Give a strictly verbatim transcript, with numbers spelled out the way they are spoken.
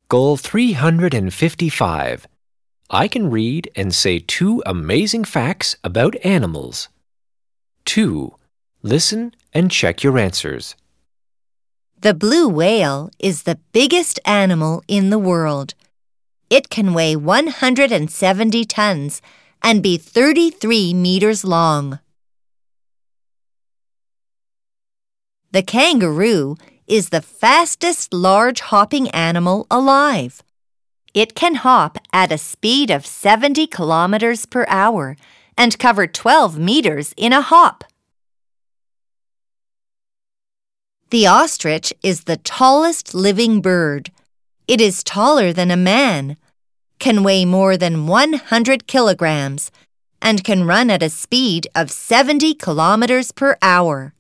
Goal three hundred fifty-five. I can read and say two amazing facts about animals. two. Listen and check your answers. The blue whale is the biggest animal in the world. It can weigh one hundred seventy tons and be thirty-three meters long. The kangaroo is the fastest large hopping animal alive. It can hop at a speed of seventy kilometers per hour and cover twelve meters in a hop. The ostrich is the tallest living bird. It is taller than a man, can weigh more than one hundred kilograms, and can run at a speed of seventy kilometers per hour.